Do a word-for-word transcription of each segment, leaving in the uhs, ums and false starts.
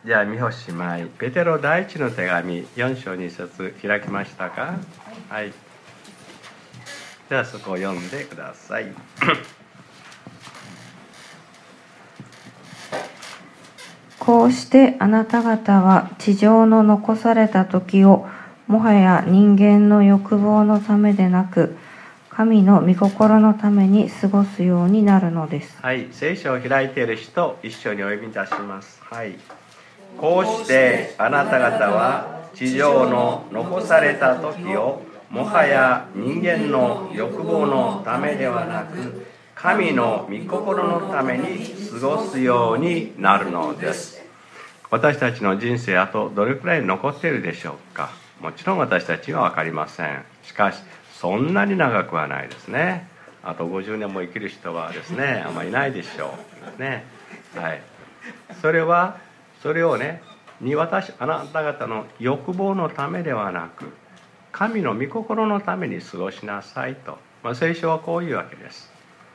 じゃあ、三星舞、ペテロ第一の手紙よん章に節開きましたか？はい。ではそこを読んでください。 こうしてあなた方は地上の残された時をもはや人間の欲望のためでなく、神の御心のために過ごすようになるのです。 はい、聖書を開いている人、一緒にお読みいたします。はい。こうしてあなた方は地上の残された時をもはや人間の欲望のためではなく、神の御心のために過ごすようになるのです。私たちの人生あとどれくらい残っているでしょうか？もちろん私たちは分かりません。しかしそんなに長くはないですね。あとごじゅうねんも生きる人はですね、あんまりいないでしょうですね。はい。それはそれをね、に私あなた方の欲望のためではなく、神の御心のために過ごしなさいと、まあ、聖書はこういうわけです。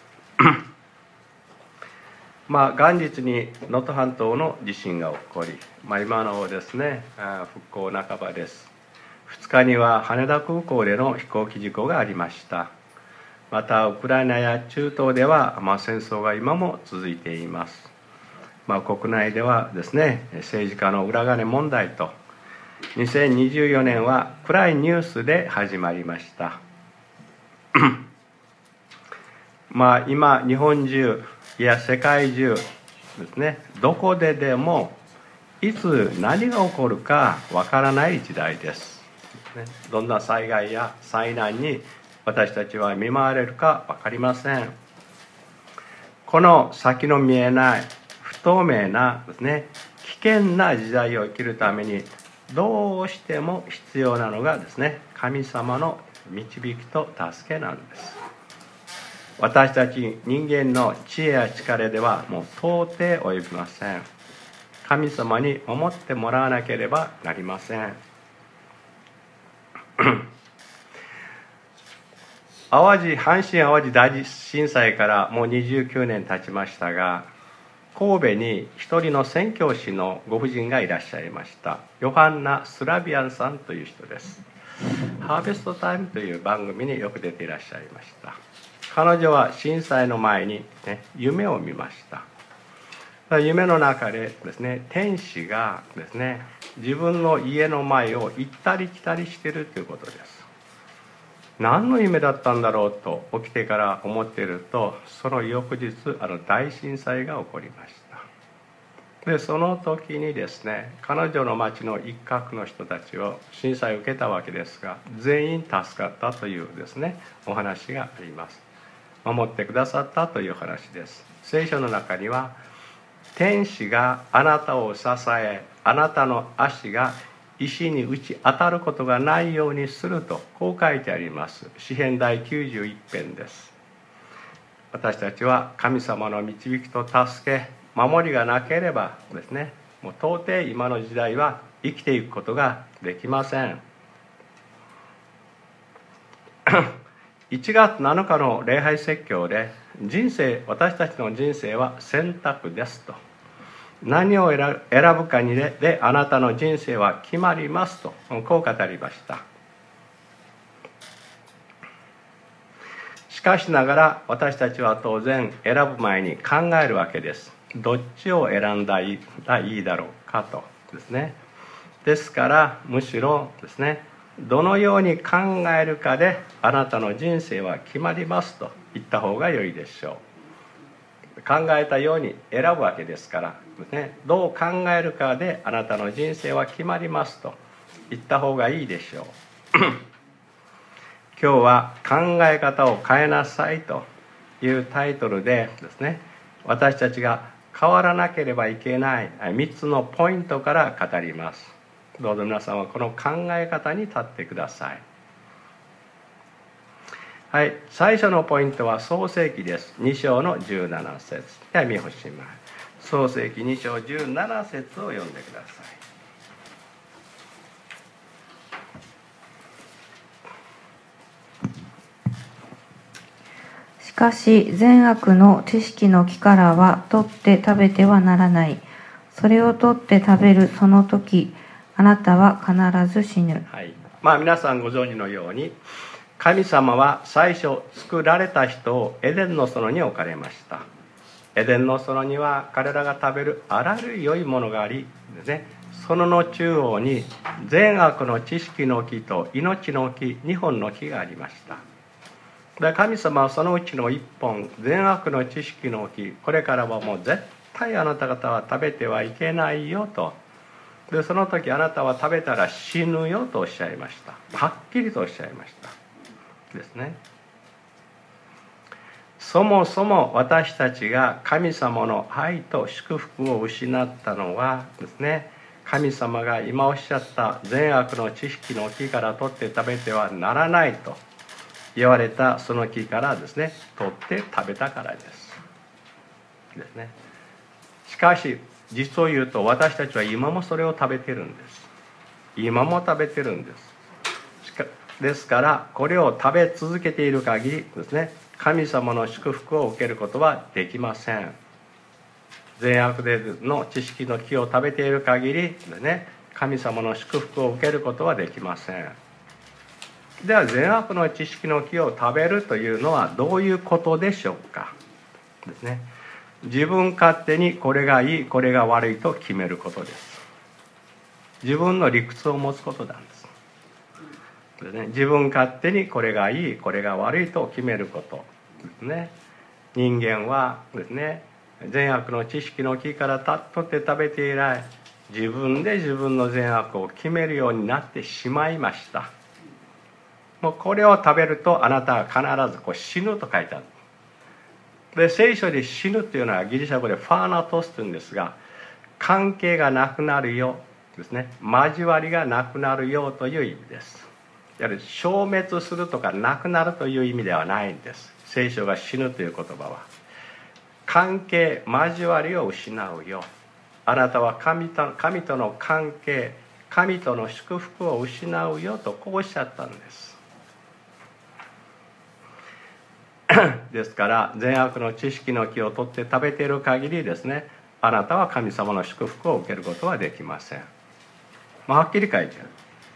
まあ元日に能登半島の地震が起こり、まあ、今のですね、復興半ばです。ふつかには羽田空港での飛行機事故がありました。またウクライナや中東では、まあ、戦争が今も続いています。まあ、国内ではですね、政治家の裏金問題と、にせんにじゅうよねんは暗いニュースで始まりました。まあ今日本中いや世界中ですね、どこででもいつ何が起こるかわからない時代です。どんな災害や災難に私たちは見舞われるか分かりません。この先の見えない不透明なですね、危険な時代を生きるためにどうしても必要なのがですね、神様の導きと助けなんです。私たち人間の知恵や力ではもう到底及びません。神様に守ってもらわなければなりません。淡路阪神・淡路大震災からもうにじゅうきゅうねん経ちましたが、神戸に一人の宣教師のご婦人がいらっしゃいました。ヨハンナ・スラビアンさんという人です。ハーベストタイムという番組によく出ていらっしゃいました。彼女は震災の前に、ね、夢を見ました。夢の中でですね、天使がですね、自分の家の前を行ったり来たりしているということです。何の夢だったんだろうと起きてから思っていると、その翌日あの大震災が起こりました。でその時にですね、彼女の町の一角の人たちを震災を受けたわけですが、全員助かったというですね、お話があります。守ってくださったという話です。聖書の中には、天使があなたを支え、あなたの足が石に打ち当たることがないようにすると、こう書いてあります。詩編第きゅうじゅういち編です。私たちは神様の導きと助け、守りがなければですね、もう到底今の時代は生きていくことができません。いちがつなのかの礼拝説教で、人生、私たちの人生は選択ですと、何を選ぶかにであなたの人生は決まりますと、こう語りました。しかしながら私たちは当然選ぶ前に考えるわけです。どっちを選んだらいいだろうかとですね。ですからむしろですね、どのように考えるかであなたの人生は決まりますと言った方が良いでしょう。考えたように選ぶわけですから、ね、どう考えるかであなたの人生は決まりますと言った方がいいでしょう。今日は考え方を変えなさいというタイトルでですね、私たちが変わらなければいけないみっつのポイントから語ります。どうぞ皆さんはこの考え方に立ってください。はい、最初のポイントは創世記です。に章のじゅうなな節。では見ほしま創世記に章じゅうなな節を読んでください。 しかし善悪の知識の木からは取って食べてはならない。 それを取って食べるその時、あなたは必ず死ぬ。 はい、まあ皆さんご存知のように、神様は最初作られた人をエデンの園に置かれました。エデンの園には彼らが食べるあらゆる良いものがありですね、そのの中央に善悪の知識の木と命の木にほんの木がありました。で神様はそのうちのいっぽん、善悪の知識の木、これからはもう絶対あなた方は食べてはいけないよと。でその時あなたは食べたら死ぬよとおっしゃいました。はっきりとおっしゃいましたですね。そもそも私たちが神様の愛と祝福を失ったのはですね、神様が今おっしゃった善悪の知識の木から取って食べてはならないと言われたその木からですね、取って食べたからですですね。しかし実を言うと私たちは今もそれを食べてるんです。今も食べてるんです。ですからこれを食べ続けている限りですね、神様の祝福を受けることはできません。善悪の知識の木を食べている限りですね、神様の祝福を受けることはできません。では善悪の知識の木を食べるというのはどういうことでしょうかですね。自分勝手にこれがいいこれが悪いと決めることです。自分の理屈を持つことなんですですね。自分勝手にこれがいいこれが悪いと決めることですね。人間はですね、善悪の知識の木から取って食べて以来、自分で自分の善悪を決めるようになってしまいました。もうこれを食べるとあなたは必ずこう死ぬと書いてある。で聖書で死ぬというのはギリシャ語でファーナトスというんですが、関係がなくなるよですね、交わりがなくなるよという意味です。やはり消滅するとかなくなるという意味ではないんです。聖書が死ぬという言葉は関係交わりを失うよ、あなたは神と、神との関係、神との祝福を失うよとこうおっしゃったんですですから善悪の知識の木を取って食べている限りですね、あなたは神様の祝福を受けることはできません。まあ、はっきり書いてある。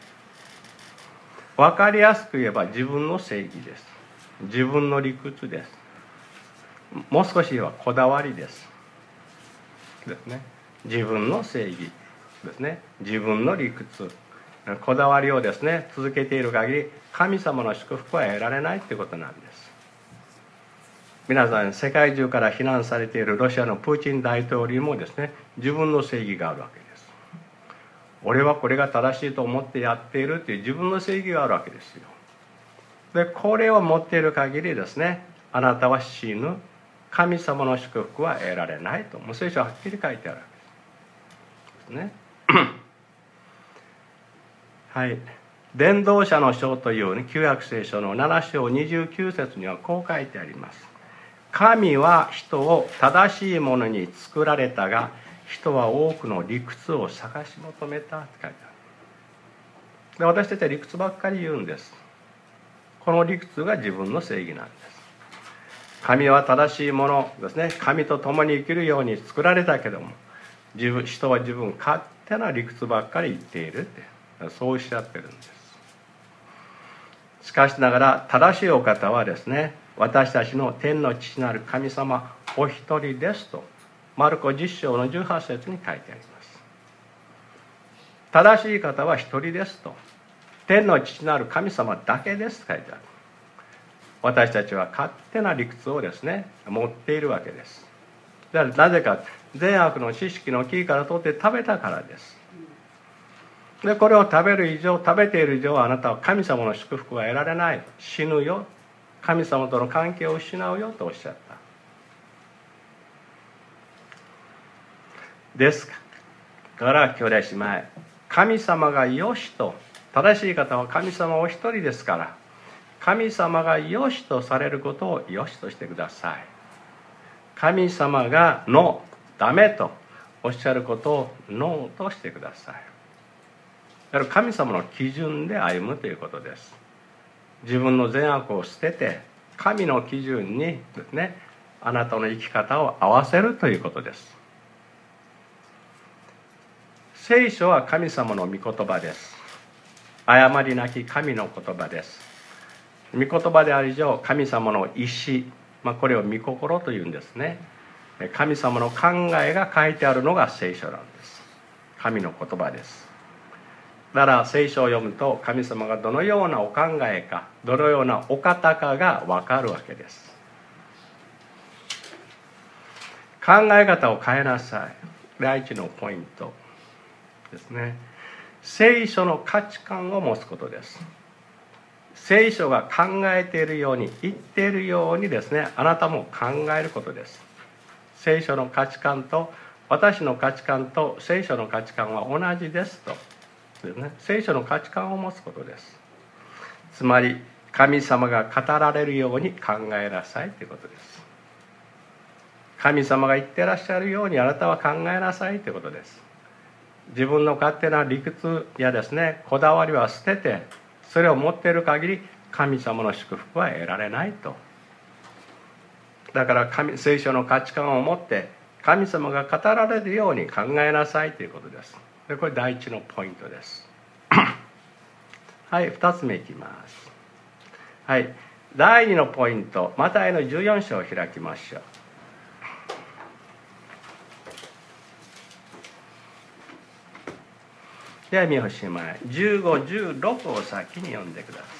分かりやすく言えば自分の正義です。自分の理屈です。もう少し言えばこだわりですですね。自分の正義ですね、自分の理屈、こだわりをですね続けている限り神様の祝福は得られないということなんです。皆さん世界中から非難されているロシアのプーチン大統領もですね、自分の正義があるわけです。俺はこれが正しいと思ってやっているという自分の正義があるわけですよ。でこれを持っている限りですね、あなたは死ぬ、神様の祝福は得られないと、もう聖書ははっきり書いてあるわけですねはい、伝道者の書という、ね、旧約聖書のなな章にじゅうきゅう節にはこう書いてあります。神は人を正しいものに作られたが、人は多くの理屈を探し求めたって書いてある。で私たちは理屈ばっかり言うんです。この理屈が自分の正義なんです。神は正しいものですね、神と共に生きるように作られたけども、自分人は自分勝手な理屈ばっかり言っているって、そうおっしゃってるんです。しかしながら正しいお方はですね、私たちの天の父なる神様お一人ですとマルコじゅっ章のじゅうはち節に書いてあります。正しい方は一人ですと、天の父なる神様だけですと書いてある。私たちは勝手な理屈をですね持っているわけです。だからなぜか、善悪の知識の木から取って食べたからです。でこれを食べる以上、食べている以上、あなたは神様の祝福が得られない、死ぬよ、神様との関係を失うよとおっしゃった。ですから兄弟姉妹、神様がよしと、正しい方は神様お一人ですから、神様がよしとされることをよしとしてください。神様がノー、ダメとおっしゃることをノーとしてください。だから神様の基準で歩むということです。自分の善悪を捨てて神の基準にですね、あなたの生き方を合わせるということです。 聖書は神様の御言葉です。誤りなき神の言葉です。御言葉である以上、神様の意志、まあ、これを御心というんですね。神様の考えが書いてあるのが聖書なんです。神の言葉です。だから聖書を読むと、神様がどのようなお考えか、どのようなお方かが分かるわけです。考え方を変えなさい。第一のポイントですね。聖書の価値観を持つことです。聖書が考えているように、言っているようにですね、あなたも考えることです。聖書の価値観と私の価値観と聖書の価値観は同じですとですね、聖書の価値観を持つことです。つまり神様が語られるように考えなさいということです。神様が言ってらっしゃるようにあなたは考えなさいということです。自分の勝手な理屈やですね、こだわりは捨てて、それを持っている限り神様の祝福は得られないと。だから神聖書の価値観を持って神様が語られるように考えなさいということです。でこれ第一のポイントです。はい、二つ目いきます。はい、第二のポイント、マタイのじゅうよん章を開きましょう。では見おしまい、じゅうご、じゅうろくを先に読んでください。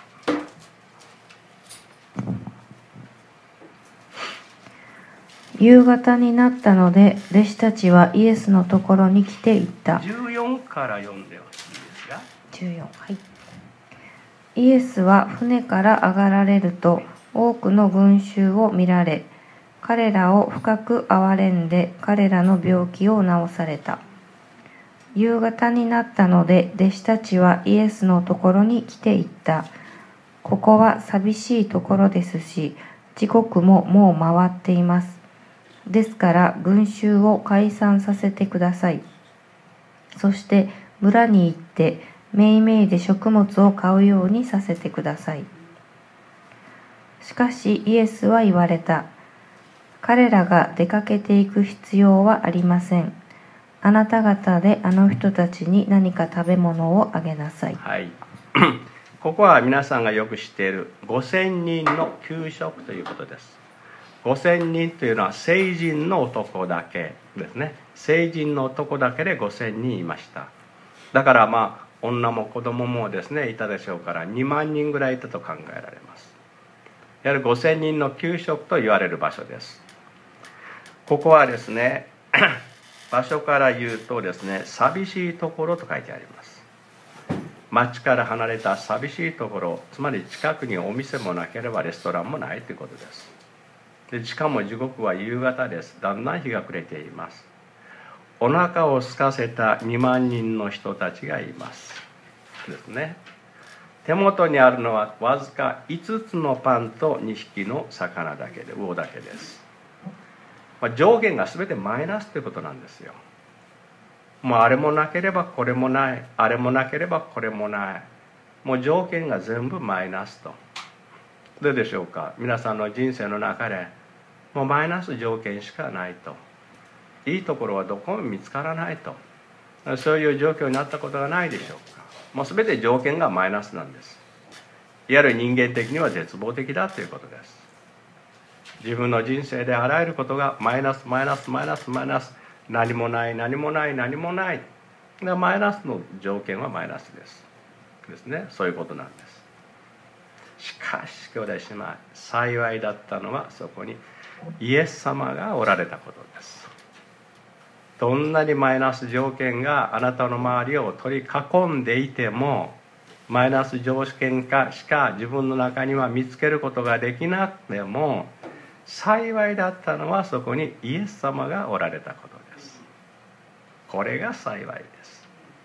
夕方になったので、弟子たちはイエスのところに来ていった。 じゅうよんから読んでほしいですが。 じゅうよん、はい。イエスは船から上がられると、多くの群衆を見られ、彼らを深く憐れんで、彼らの病気を治された。夕方になったので、弟子たちはイエスのところに来ていった。ここは寂しいところですし、時刻ももう回っています。ですから群衆を解散させてください。そして村に行ってめいめいで食物を買うようにさせてください。しかしイエスは言われた。彼らが出かけていく必要はありません。あなた方であの人たちに何か食べ物をあげなさい。 はい。ここは皆さんがよく知っているごせんにんの給食ということです。ごせんにんというのは成人の男だけですね。成人の男だけでごせんにんいました。だからまあ女も子供もですねいたでしょうから、にまんにんぐらいいたと考えられます。やはりごせんにんの給食と言われる場所です。ここはですね場所から言うとですね、寂しいところと書いてあります。町から離れた寂しいところ、つまり近くにお店もなければレストランもないということです。でしかも時刻は夕方です。だんだん日が暮れています。お腹を空かせたにまんにんの人たちがいますですね。手元にあるのはわずかいつつのパンとにひきの魚だけで、魚だけです。まあ、上限が全てマイナスということなんですよ。もうあれもなければこれもない、あれもなければこれもない、もう条件が全部マイナスと。どうでしょうか。皆さんの人生の中でもうマイナス条件しかないと、いいところはどこも見つからないと、そういう状況になったことがないでしょうか。もう全て条件がマイナスなんです。いわゆる人間的には絶望的だということです。自分の人生であらゆることがマイナスマイナスマイナスマイナス、何もない何もない何もない、マイナスの条件はマイナスですですね。そういうことなんです。しかし兄弟姉妹、幸いだったのはそこにイエス様がおられたことです。どんなにマイナス条件があなたの周りを取り囲んでいても、マイナス条件かしか自分の中には見つけることができなくても、幸いだったのはそこにイエス様がおられたことです。これが幸いです。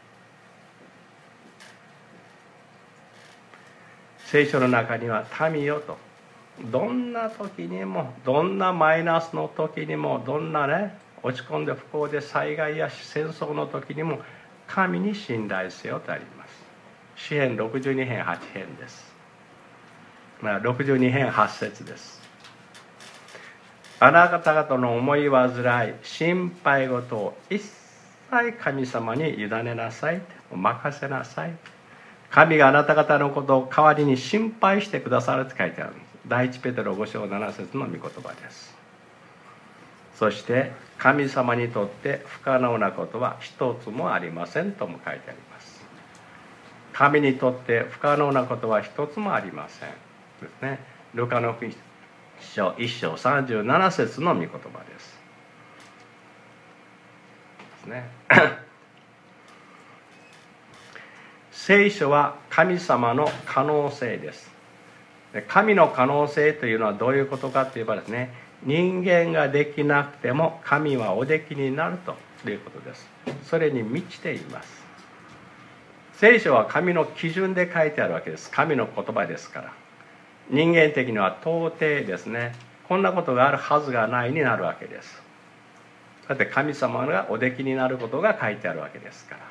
聖書の中には民よと、どんな時にも、どんなマイナスの時にも、どんなね落ち込んで不幸で災害や戦争の時にも神に信頼せよとあります。詩編ろくじゅうに編はち編です。まあ、ろくじゅうに編はち節です。あなた方の思い煩い心配事を一体神様に委ねなさい、任せなさい。神があなた方のことを代わりに心配してくださるって書いてあるんです。第一ペテロご章なな節の御言葉です。そして神様にとって不可能なことは一つもありませんとも書いてあります。神にとって不可能なことは一つもありませんですね。ルカの福音書いっ章さんじゅうなな節の御言葉です。ですね。聖書は神様の可能性です。神の可能性というのはどういうことかといえばですね、人間ができなくても神はおできになるということです。それに満ちています。聖書は神の基準で書いてあるわけです。神の言葉ですから。人間的には到底ですね、こんなことがあるはずがないになるわけです。だって神様がおできになることが書いてあるわけですから。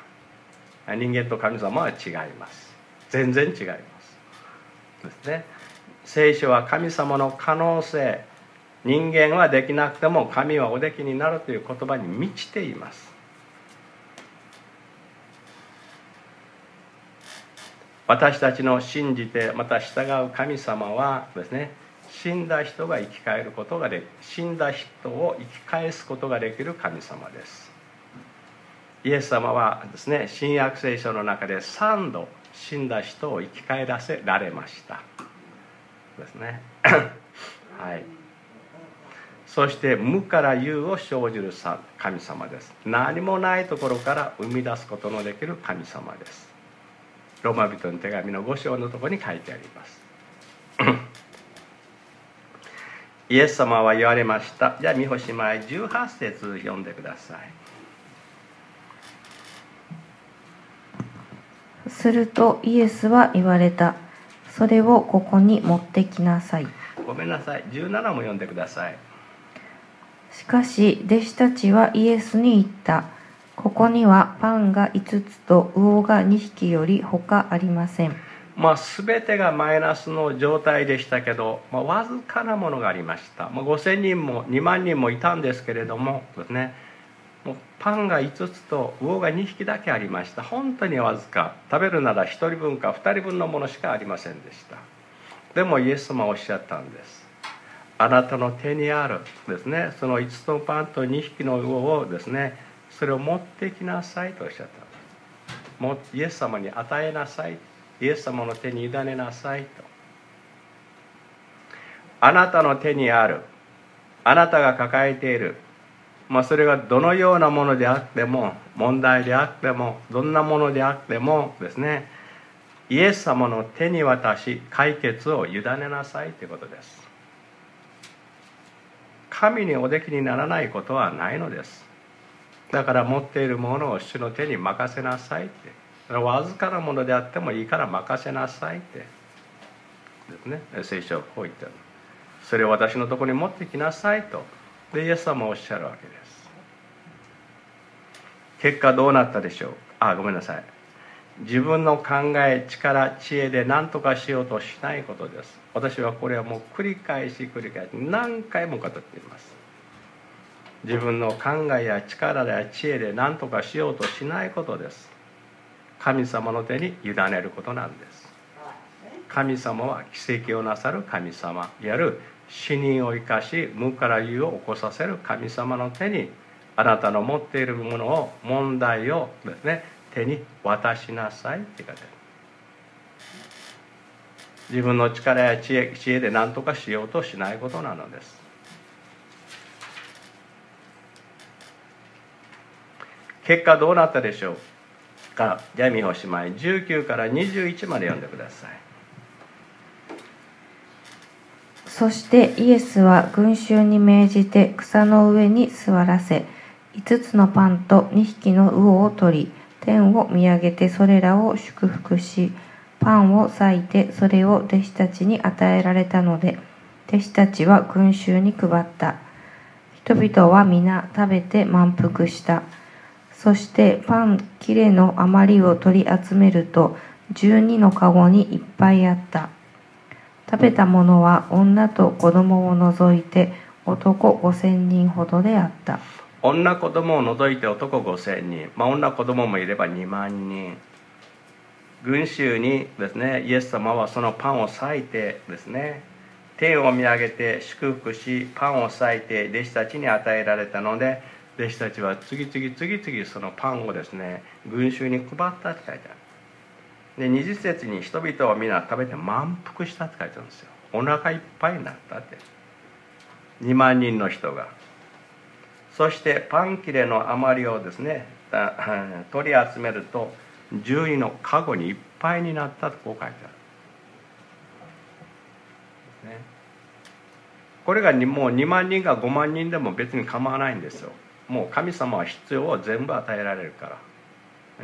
人間と神様は違います。全然違いますですね。聖書は神様の可能性、人間はできなくても神はおできになるという言葉に満ちています。私たちの信じてまた従う神様はですね、死んだ人が生き返ることができ、死んだ人を生き返すことができる神様です。イエス様はですね、新約聖書の中でさんど死んだ人を生き返らせられましたですね。はい。そして無から有を生じる神様です。何もないところから生み出すことのできる神様です。ローマ人の手紙のご章のところに書いてあります。イエス様は言われました。じゃあ見ほしまいじゅうはち節読んでください。 するとイエスは言われた。それをここに持ってきなさい。 ごめんなさい。じゅうななも読んでください。 しかし弟子たちはイエスに言った。ここにはパンがいつつと魚がにひきより他ありません。 まあ、全てがマイナスの状態でしたけど、まあ、わずかなものがありました。まあ、ごせんにんもにまんにんもいたんですけれどもですね、もうパンがいつつと魚がにひきだけありました。本当にわずか。食べるならひとりぶんかふたりぶんのものしかありませんでした。でもイエス様はおっしゃったんです。あなたの手にあるですね、そのいつつのパンとにひきの魚をですね、それを持ってきなさいとおっしゃった。もうイエス様に与えなさい。イエス様の手に委ねなさいと。あなたの手にある、あなたが抱えている、まあ、それがどのようなものであっても、問題であっても、どんなものであってもですね、イエス様の手に渡し解決を委ねなさいということです。神におできにならないことはないのです。だから持っているものを主の手に任せなさいって、わずかなものであってもいいから任せなさいってですね、聖書はこう言ってる。それを私のところに持ってきなさいとでイエス様はおっしゃるわけです。結果どうなったでしょう。あ、ごめんなさい。自分の考え、力、知恵で何とかしようとしないことです。私はこれはもう繰り返し繰り返し何回も語っています。自分の考えや力や知恵で何とかしようとしないことです。神様の手に委ねることなんです。神様は奇跡をなさる神様、いわゆる死人を生かし無から有を起こさせる神様の手に、あなたの持っているものを、問題をですね、手に渡しなさいって書いてある。自分の力や知恵、知恵で何とかしようとしないことなのです。結果どうなったでしょうか。じゃあ見ほしまいじゅうきゅうからにじゅういちまで読んでください。 そしてイエスは群衆に命じて草の上に座らせ、いつつのパンとにひきの魚を取り、天を見上げてそれらを祝福し、パンを裂いてそれを弟子たちに与えられたので、弟子たちは群衆に配った。人々は皆食べて満腹した。そしてパン切れの余りを取り集めると、じゅうにのかごにいっぱいあった。食べたものは女と子供を除いて男ごせんにんほどであった。 女子供を除いて男ごせんにん、まあ、女子供もいればにまんにん、群衆にですね、イエス様はそのパンを裂いてですね、天を見上げて祝福し、パンを裂いて弟子たちに与えられたので、弟子たちは次々次々そのパンをですね、群衆に配ったって書いてある。で、にじゅっ節に人々は皆食べて満腹したって書いてあるんですよ。お腹いっぱいになったって。にまんにんの人が。そしてパン切れの余りをですね、取り集めるとじゅうにのカゴにいっぱいになったとこう書いてある、ね、これがもうにまんにんかごまんにんでも別に構わないんですよ。もう神様は必要を全部与えられるから、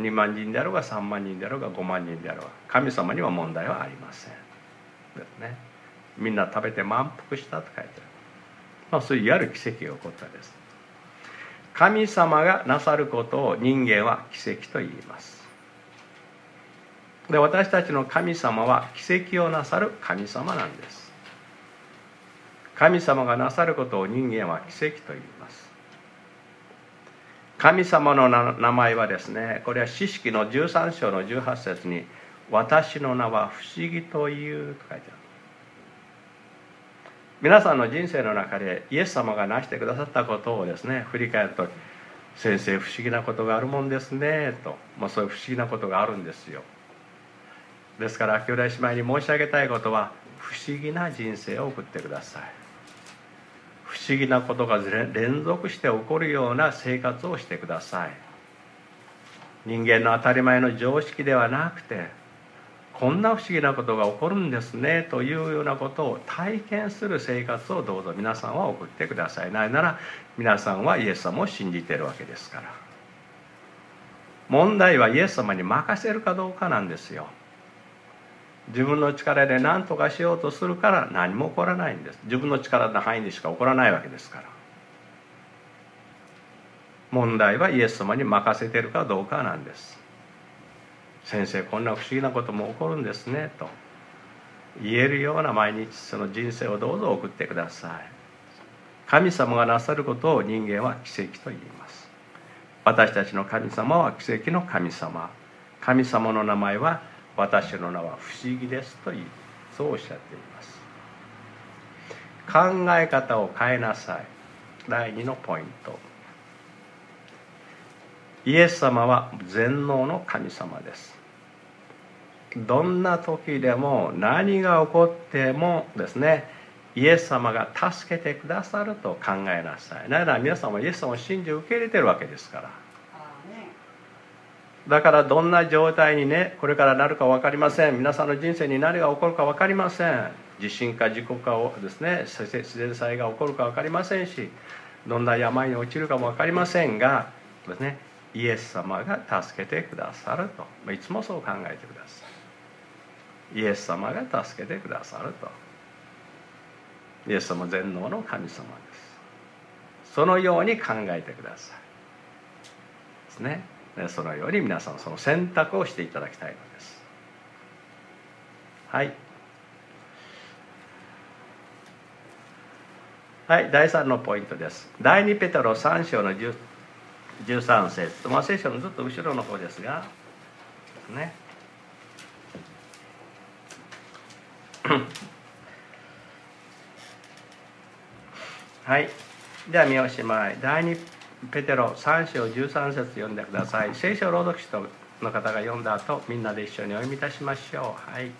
にまんにんであろうがさんまんにんであろうがごまんにんであろうが神様には問題はありませんですね。みんな食べて満腹したと書いてある、まあ、そういういわゆる奇跡が起こったです。神様がなさることを人間は奇跡と言います。で、私たちの神様は奇跡をなさる神様なんです。神様がなさることを人間は奇跡と言います。神様の名前はですね、これは詩式のじゅうさん章のじゅうはち節に私の名は不思議というと書いてある。皆さんの人生の中でイエス様がなしてくださったことをですね、振り返ると、先生不思議なことがあるもんですねと、まあ、そういう不思議なことがあるんですよ。ですから兄弟姉妹に申し上げたいことは、不思議な人生を送ってください。不思議なことが連続して起こるような生活をしてください。人間の当たり前の常識ではなくて、こんな不思議なことが起こるんですねというようなことを体験する生活をどうぞ皆さんは送ってください。なぜなら皆さんはイエス様を信じているわけですから。問題はイエス様に任せるかどうかなんですよ。自分の力で何とかしようとするから何も起こらないんです。自分の力の範囲でしか起こらないわけですから。問題はイエス様に任せているかどうかなんです。先生こんな不思議なことも起こるんですねと言えるような毎日その人生をどうぞ送ってください。神様がなさることを人間は奇跡と言います。私たちの神様は奇跡の神様。神様の名前は私の名は不思議ですと言い、そうおっしゃっています。考え方を変えなさい。だいにのポイント。イエス様は全能の神様です。どんな時でも何が起こってもですね、イエス様が助けてくださると考えなさい。なぜなら皆さんはイエス様を信じ受け入れているわけですから。だからどんな状態にね、これからなるか分かりません。皆さんの人生に何が起こるか分かりません。地震か事故かをですね、自然災害が起こるか分かりませんし、どんな病に陥るかも分かりませんがですね、イエス様が助けてくださると、いつもそう考えてください。イエス様が助けてくださると。イエス様全能の神様です。そのように考えてくださいですね。そのように皆さんその選択をしていただきたいのです。はいはい、だいさんのポイントです。だいにペテロさん章のじゅうさん節、まあ、聖書のずっと後ろの方ですがねはい、では見おしまい。だいにペテロさん章じゅうさん節読んでください。聖書朗読書の方が読んだ後、みんなで一緒にお読みいたしましょう。はい。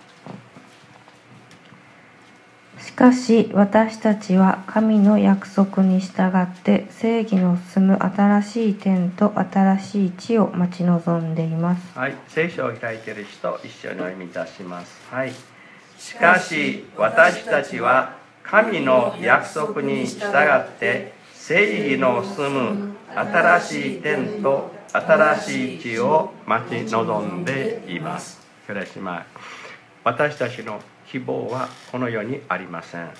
しかし私たちは神の約束に従って正義の住む新しい天と新しい地を待ち望んでいます。 はい、聖書を開いている人一緒にお読みいたします。はい。しかし私たちは神の約束に従って正義の住む新しい天と新しい地を待ち望んでいます。兄弟姉妹、私たちの希望はこの世にありません。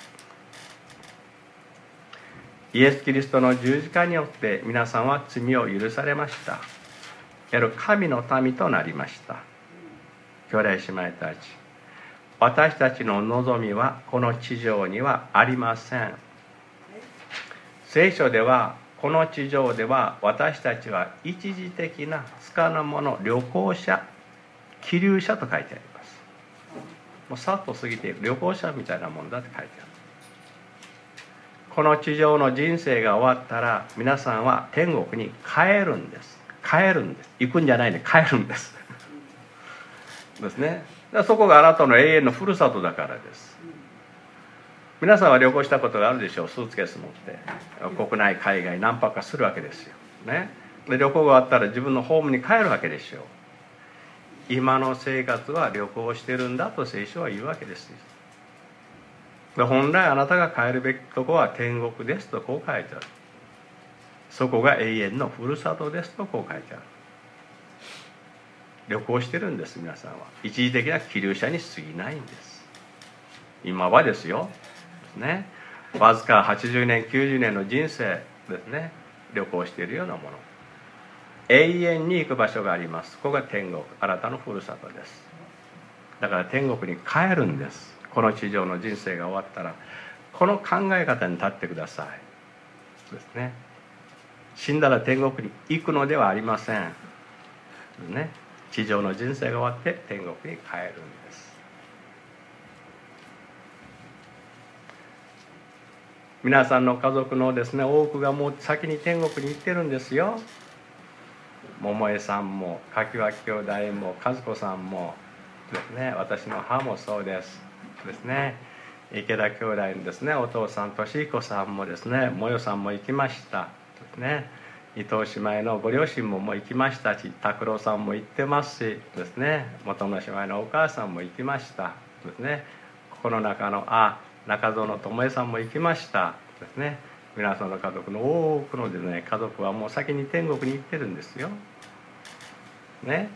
イエス・キリストの十字架によって皆さんは罪を許されました。いわゆる神の民となりました。兄弟姉妹たち、私たちの望みはこの地上にはありません。聖書ではこの地上では私たちは一時的な束の者、旅行者、気流者と書いてあります。もうさっと過ぎていく旅行者みたいなもんだって書いてある。この地上の人生が終わったら皆さんは天国に帰るんです。帰るんです。行くんじゃないね、帰るんですですね。そこがあなたの永遠のふるさとだからです。皆さんは旅行したことがあるでしょう。スーツケース持って国内海外何泊かするわけですよ、ね、で旅行が終わったら自分のホームに帰るわけでしょう。今の生活は旅行してるんだと聖書は言うわけです。で本来あなたが帰るべきとこは天国ですとこう書いてある。そこが永遠のふるさとですとこう書いてある。旅行してるんです。皆さんは一時的な気流者に過ぎないんです。今はですよね、わずかはちじゅうねんきゅうじゅうねんの人生ですね、旅行しているようなもの。永遠に行く場所があります。ここが天国、あなたのふるさとです。だから天国に帰るんです。この地上の人生が終わったらこの考え方に立ってくださいですね。死んだら天国に行くのではありません、ね、地上の人生が終わって天国に帰るんです。皆さんの家族のですね多くがもう先に天国に行ってるんですよ。桃江さんも柿脇兄弟も和子さんもですね、私の母もそうですですね。池田兄弟のですねお父さん俊彦さんもですね、もよさんも行きましたですね。伊藤姉妹のご両親ももう行きましたし、拓郎さんも行ってますしですね、元の姉妹のお母さんも行きましたですね。ここの中のあ中園智恵さんも行きましたですね。皆さんの家族の多くのですね家族はもう先に天国に行ってるんですよね。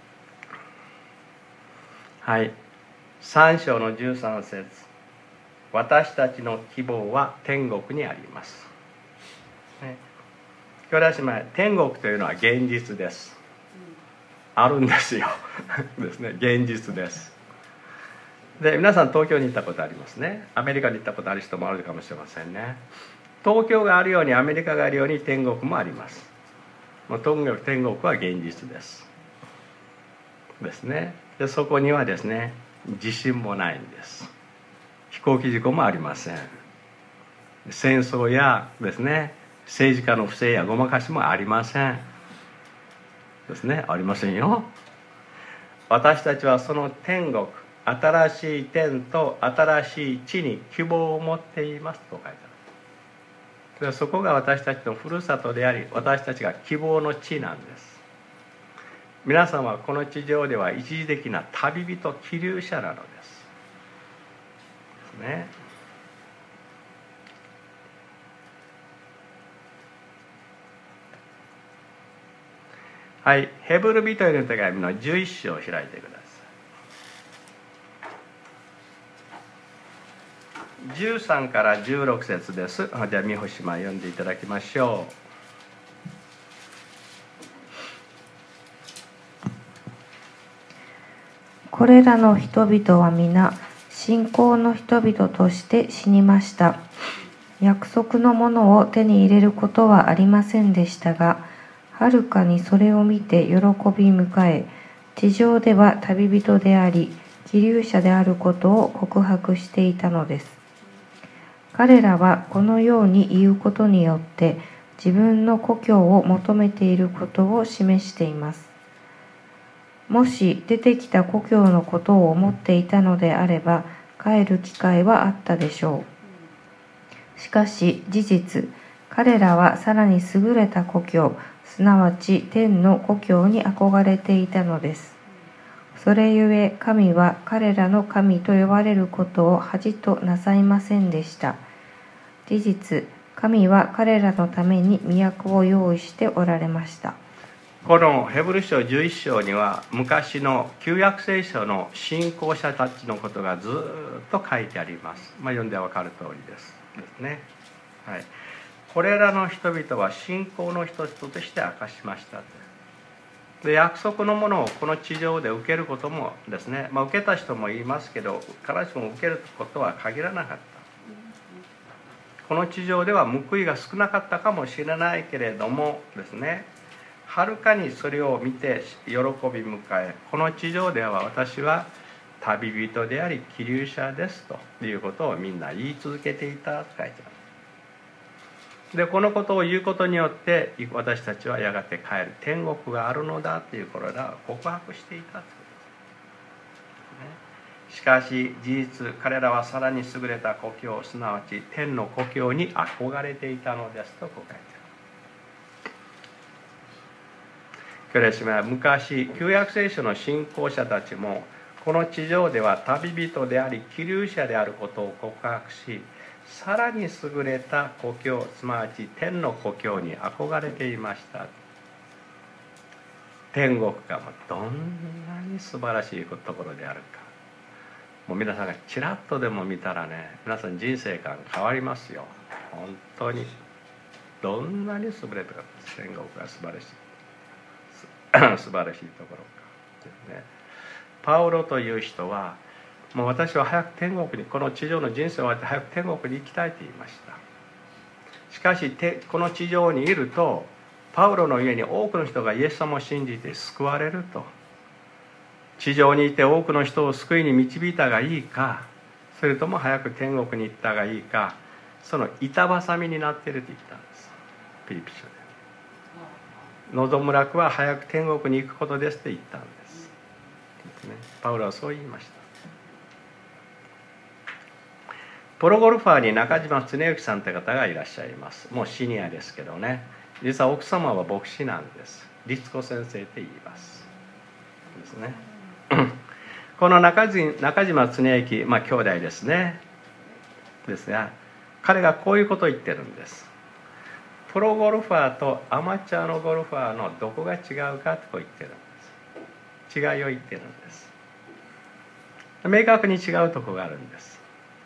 はい、さん章のじゅうさん節、私たちの希望は天国にあります、ね、兄弟姉妹、天国というのは現実です。あるんですよですね、現実です。で皆さん東京に行ったことありますね。アメリカに行ったことある人もあるかもしれませんね。東京があるようにアメリカがあるように天国もあります。とにかく天国は現実ですですね。でそこにはですね地震もないんです。飛行機事故もありません。戦争やですね政治家の不正やごまかしもありませんですね。ありませんよ。私たちはその天国、新しい天と新しい地に希望を持っていますと書いてある。でそこが私たちのふるさとであり、私たちが希望の地なんです。皆さんはこの地上では一時的な旅人、気流者なのです。ですね。はい、ヘブル人への手紙のじゅういち章を開いてください。じゅうさんからじゅうろく節です。じゃあ三星島読んでいただきましょう。 これらの人々は皆信仰の人々として死にました。約束のものを手に入れることはありませんでしたが、はるかにそれを見て喜び迎え、地上では旅人であり気流者であることを告白していたのです。彼らはこのように言うことによって自分の故郷を求めていることを示しています。もし出てきた故郷のことを思っていたのであれば帰る機会はあったでしょう。しかし事実、彼らはさらに優れた故郷、すなわち天の故郷に憧れていたのです。それゆえ神は彼らの神と呼ばれることを恥となさいませんでした。事実、神は彼らのために都を用意しておられました。 このヘブル書じゅういち章には昔の旧約聖書の信仰者たちのことがずっと書いてあります。まあ、読んでわかる通りですですね。はい、これらの人々は信仰の人々として明かしましたで、約束のものをこの地上で受けることもですね、まあ、受けた人もいますけど必ずしも受けることは限らなかった。 この地上では報いが少なかったかもしれないけれどもですね、はるかにそれを見て喜び迎え、この地上では私は旅人であり寄留者ですということをみんな言い続けていたと書いてある。でこのことを言うことによって私たちはやがて帰る天国があるのだというこれらを告白していたということです。しかし事実彼らはさらに優れた故郷、すなわち天の故郷に憧れていたのですとこう書いてある。今日ですね、昔旧約聖書の信仰者たちもこの地上では旅人であり寄留者であることを告白し、さらに優れた故郷、すなわち天の故郷に憧れていました。天国がどんなに素晴らしいところであるか、もう皆さんがちらっとでも見たらね、皆さん人生観変わりますよ。本当にどんなに優れたか、天国が素晴らしい素晴らしいところかですね。パウロという人はもう私は早く天国に、この地上の人生を終わって早く天国に行きたいと言いました。しかしこの地上にいるとパウロの家に多くの人がイエス様を信じて救われると。地上にいて多くの人を救いに導いたがいいか、それとも早く天国に行ったがいいか、その板挟みになっていると言ったんです。ピリピ書で望む楽は早く天国に行くことですと言ったんです。パウロはそう言いました。プロゴルファーに中島恒之さんという方がいらっしゃいます。もうシニアですけどね、実は奥様は牧師なんです。律子先生と言いますですね。この中島恒之、まあ兄弟ですねですが、彼がこういうことを言ってるんです。プロゴルファーとアマチュアのゴルファーのどこが違うかとこう言ってるんです。違いを言ってるんです。明確に違うところがあるんです。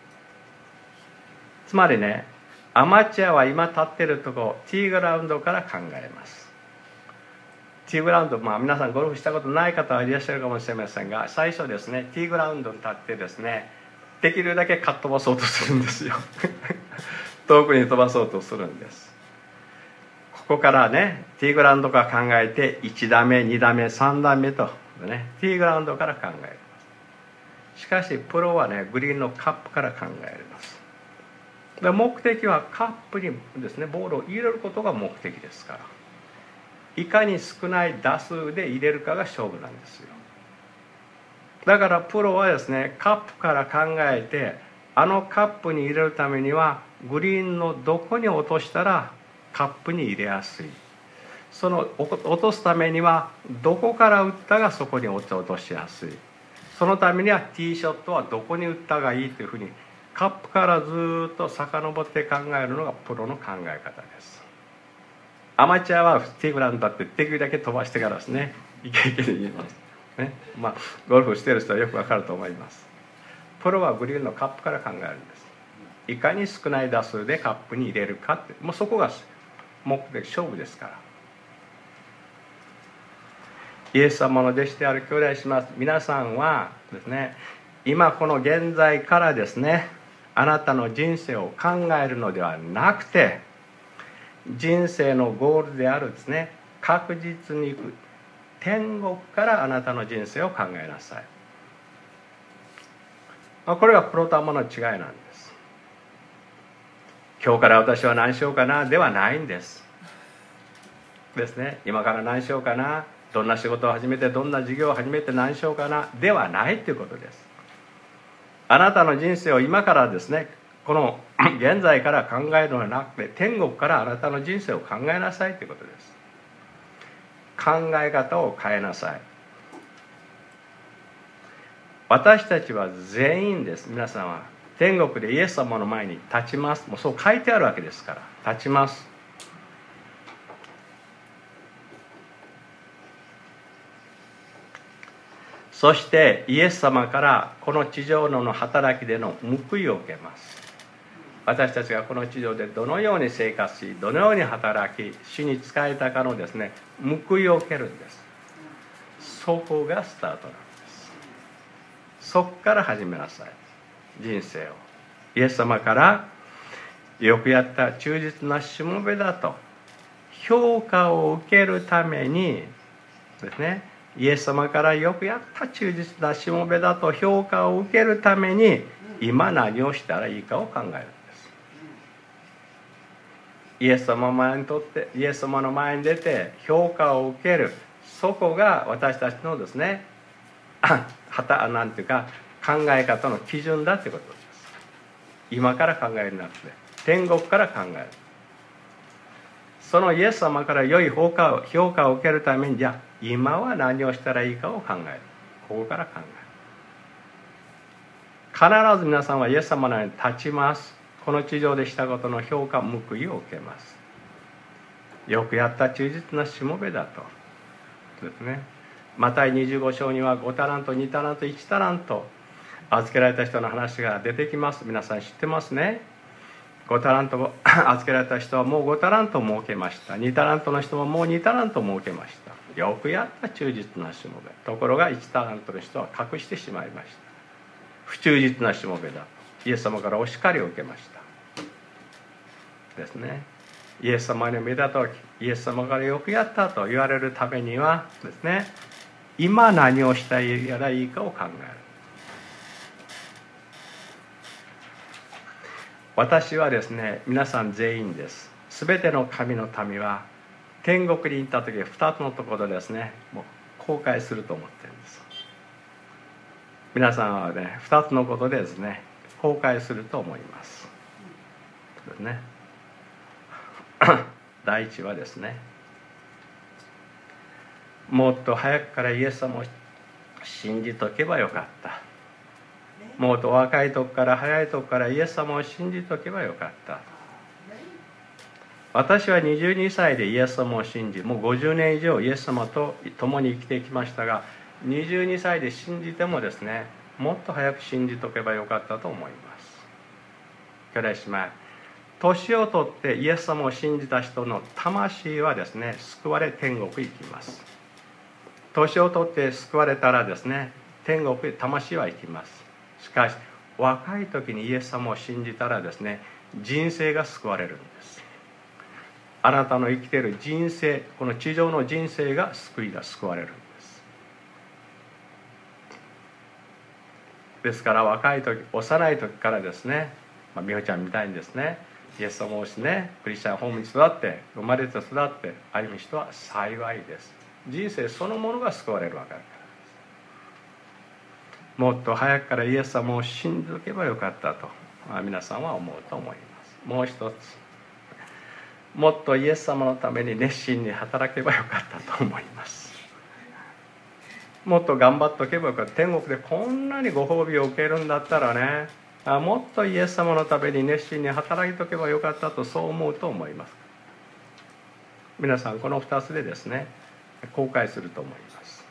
つまりね、アマチュアは今立ってるところ、ティーグラウンドから考えます。ティーグラウンド、まあ皆さんゴルフしたことない方はいらっしゃるかもしれませんが、最初ですね、ティーグラウンドに立ってですね、できるだけかっ飛ばそうとするんですよ。遠くに飛ばそうとするんです。ここからね、ティーグラウンドから考えていち打目、に打目、さん打目と、ね、ティーグラウンドから考える。しかしプロはね、グリーンのカップから考えます。で目的はカップにですね、ボールを入れることが目的ですから、いかに少ない打数で入れるかが勝負なんですよ。だからプロはですね、カップから考えて、あのカップに入れるためにはグリーンのどこに落としたらカップに入れやすい、その落とすためにはどこから打ったがそこに落としやすい、そのためにはティーショットはどこに打ったがいいというふうにカップからずっと遡って考えるのがプロの考え方です。アマチュアはティーグラウンドだってできるだけ飛ばしてからですね、いけいけで言います、ね、まあゴルフしてる人はよくわかると思います。プロはグリーンのカップから考えるんです。いかに少ない打数でカップに入れるかって、もうそこが目的、勝負ですから。イエス様の弟子である兄弟します皆さんはですね、今この現在からですね、あなたの人生を考えるのではなくて、人生のゴールであるですね、確実に行く天国からあなたの人生を考えなさい。これがプロとアマの違いなんです。今日から私は何しようかなではないんですですね。今から何しようかな、どんな仕事を始めて、どんな事業を始めて何しようかなではないということです。あなたの人生を今からですね、この現在から考えるのではなくて、天国からあなたの人生を考えなさいということです。考え方を変えなさい。私たちは全員です。皆さんは天国でイエス様の前に立ちます。もうそう書いてあるわけですから、立ちます。そしてイエス様からこの地上の働きでの報いを受けます。私たちがこの地上でどのように生活し、どのように働き、主に仕えたかのですね、報いを受けるんです。そこがスタートなんです。そこから始めなさい、人生を。イエス様からよくやった忠実なしもべだと評価を受けるためにですね、イエス様からよくやった忠実なしもべだと評価を受けるために今何をしたらいいかを考えるんです。イエス様の前にとってイエス様の前に出て評価を受ける、そこが私たちのですねはたなんていうか考え方の基準だということです。今から考えるなくて天国から考える。そのイエス様から良い評価を評価を受けるために、じゃあ今は何をしたらいいかを考える。ここから考える。必ず皆さんはイエス様の前に立ちます。この地上でしたことの評価報いを受けます。よくやった忠実なしもべだとですね。マタイにじゅうご章にはごタラントにタラントいちタラント預けられた人の話が出てきます。皆さん知ってますね。ごタラントを預けられた人はもうごタラント儲けました。にタラントの人ももうにタラント儲けました。よくやった忠実なしもべ。ところがいちタラントの人は隠してしまいました。不忠実なしもべだとイエス様からお叱りを受けましたですね。イエス様に見たときイエス様からよくやったと言われるためにはですね、今何をしたらいいかを考える。私はですね、皆さん全員です。すべての神の民は天国に行った時ふたつのところでですね、もう後悔すると思ってるんです。皆さんはね、ふたつのことでですね、後悔すると思います。ですね。第一はですね、もっと早くからイエス様を信じとけばよかった。もっと若い時から早い時からイエス様を信じとけばよかった。私はにじゅうにさいでイエス様を信じ、もうごじゅうねん以上イエス様と共に生きてきましたが、にじゅうにさいで信じてもですね、もっと早く信じとけばよかったと思います。兄弟姉妹、年を取ってイエス様を信じた人の魂はですね、救われ天国行きます。年を取って救われたらですね、天国へ魂は行きます。しかし若い時にイエス様を信じたらですね、人生が救われるんです。あなたの生きている人生、この地上の人生が救いだ救われるんです。ですから若い時、幼い時からですね、まあ、美穂ちゃんみたいにですね、イエス様をしてね、クリスチャンホームに育って生まれて育って歩む人は幸いです。人生そのものが救われるわけです。もっと早くからイエス様を信じおけばよかったと皆さんは思うと思います。もう一つ、もっとイエス様のために熱心に働けばよかったと思います。もっと頑張っておけばよかった。天国でこんなにご褒美を受けるんだったらね、あもっとイエス様のために熱心に働いておけばよかったとそう思うと思います。皆さんこのふたつでですね、後悔すると思います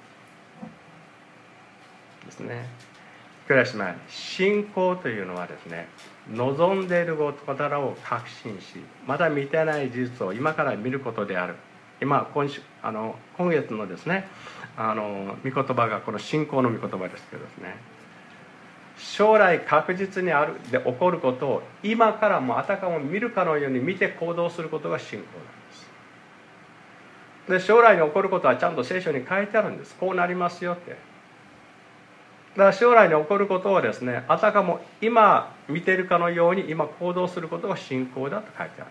ですね。兄弟姉妹、信仰というのはですね、望んでいることらを確信し、まだ見てない事実を今から見ることである。今 今, 週あの今月のですね、あの御言葉がこの信仰の御言葉ですけどですね、将来確実にあるで起こることを今からもあたかも見るかのように見て行動することが信仰なんです。で将来に起こることはちゃんと聖書に書いてあるんです。こうなりますよって。だから将来に起こることをですね、あたかも今見ているかのように今行動することが信仰だと書いてある。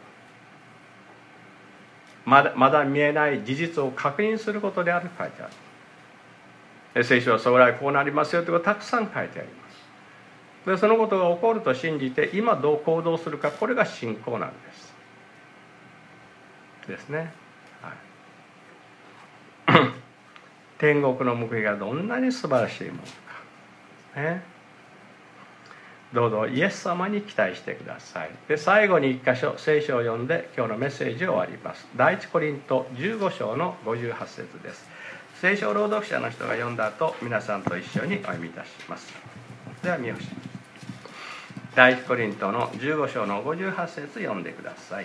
まだまだ見えない事実を確認することであると書いてある。聖書は将来こうなりますよということがたくさん書いてあります。でそのことが起こると信じて今どう行動するか、これが信仰なんですですね。はい、天国の報いがどんなに素晴らしいものか、ね、どうぞイエス様に期待してください。で最後に一箇所聖書を読んで今日のメッセージを終わります。第一コリントじゅうご章のごじゅうはち節です。聖書朗読者の人が読んだ後、皆さんと一緒にお読みいたします。では見ましょう。第一コリントのじゅうご章のごじゅうはち節読んでください。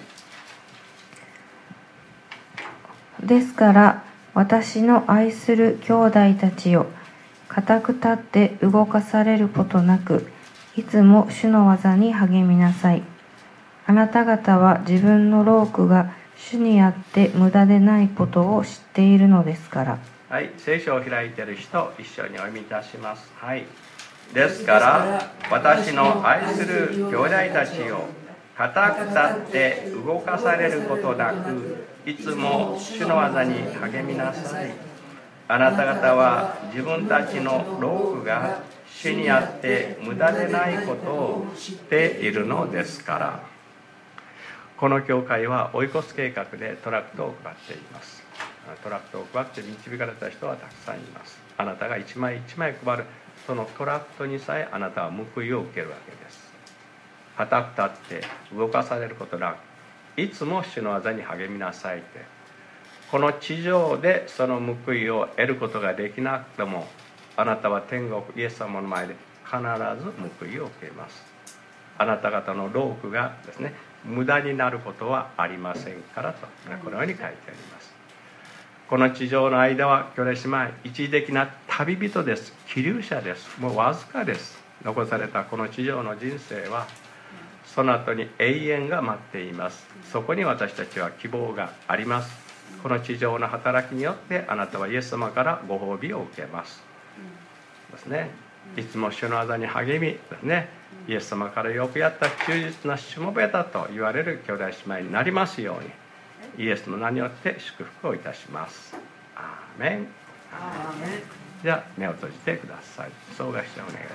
ですから私の愛する兄弟たちよ、固く立って動かされることなく、いつも主の技に励みなさい。 あなた方は自分の労苦が主にあって無駄でないことを知っているのですから。 はい、聖書を開いている人、一緒にお読みいたします。はい。ですから私の愛する兄弟たちよ、固く立って動かされることなく、いつも主の技に励みなさい。あなた方は自分たちの労苦が主にあって無駄でないことを知っているのですから。この教会は追い越す計画でトラクトを配っています。トラクトを配って導かれた人はたくさんいます。あなたが一枚一枚配るそのトラクトにさえあなたは報いを受けるわけです。固く立って動かされることなく、いつも主の技に励みなさいって。この地上でその報いを得ることができなくても、あなたは天国イエス様の前で必ず報いを受けます。あなた方の労苦がですね、無駄になることはありませんからと、このように書いてあります。この地上の間は兄弟姉妹、一時的な旅人です。気流者です。もうわずかです。残されたこの地上の人生はその後に永遠が待っています。そこに私たちは希望があります。この地上の働きによってあなたはイエス様からご褒美を受けますですね。いつも主の技に励みですね、イエス様からよくやった忠実なしもべだと言われる兄弟姉妹になりますように、イエスの名によって祝福をいたします。アーメン。アーメン。じゃあ目を閉じてください。総合してお願いし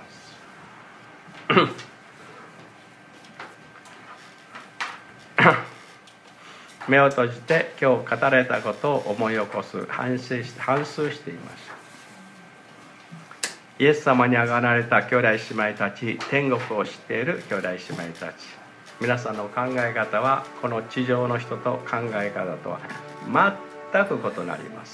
ます。目を閉じて今日語られたことを思い起こす、反省して反芻していましょう。イエス様にあがられた兄弟姉妹たち、天国を知っている兄弟姉妹たち、皆さんの考え方はこの地上の人と考え方とは全く異なります。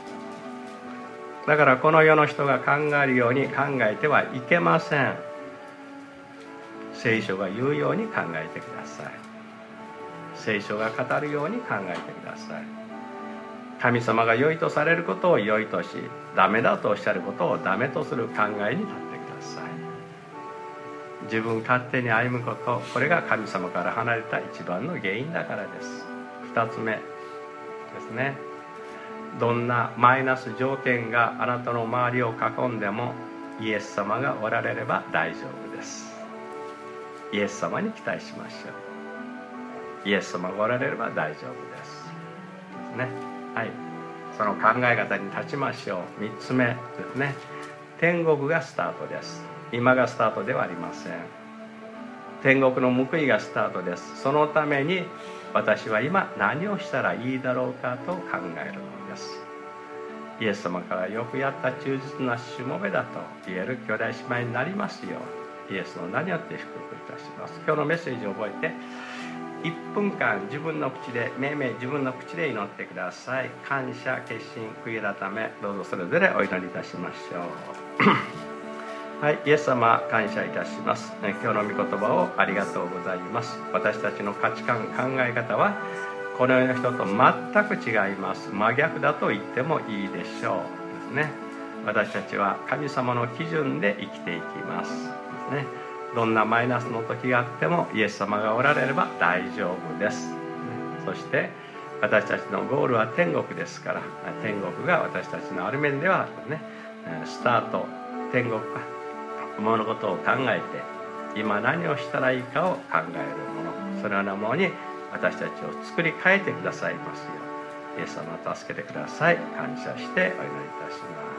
だからこの世の人が考えるように考えてはいけません。聖書が言うように考えてください。聖書が語るように考えてください。神様が良いとされることを良いとし、ダメだとおっしゃることをダメとする考えに立ってください。自分勝手に歩むこと、これが神様から離れた一番の原因だからです。二つ目ですね。どんなマイナス条件があなたの周りを囲んでも、イエス様がおられれば大丈夫です。イエス様に期待しましょう。イエス様がおられれば大丈夫です。ですね。はい。その考え方に立ちましょう。三つ目ですね。天国がスタートです。今がスタートではありません。天国の報いがスタートです。そのために私は今何をしたらいいだろうかと考えるのです。イエス様からよくやった忠実なしもべだと言える兄弟姉妹になりますよう、イエスの名によって祝福いたします。今日のメッセージを覚えていっぷんかん自分の口でめいめい自分の口で祈ってください。感謝、決心、悔い改め、どうぞそれぞれお祈りいたしましょう。はい、イエス様感謝いたします。今日の御言葉をありがとうございます。私たちの価値観、考え方はこの世の人と全く違います。真逆だと言ってもいいでしょうですね。私たちは神様の基準で生きていきますですね。どんなマイナスの時があってもイエス様がおられれば大丈夫です。そして私たちのゴールは天国ですから、天国が私たちのある面ではね、スタート、天国か物事を考えて今何をしたらいいかを考えるもの、そのようなものに私たちを作り変えてくださいますよう、イエス様助けてください。感謝してお祈りいたします。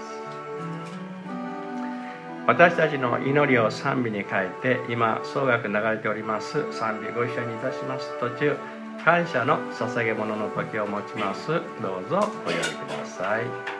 私たちの祈りを賛美に変えて、今総楽流れております賛美ご一緒にいたします。途中感謝の捧げ物の時を持ちます。どうぞお祈りください。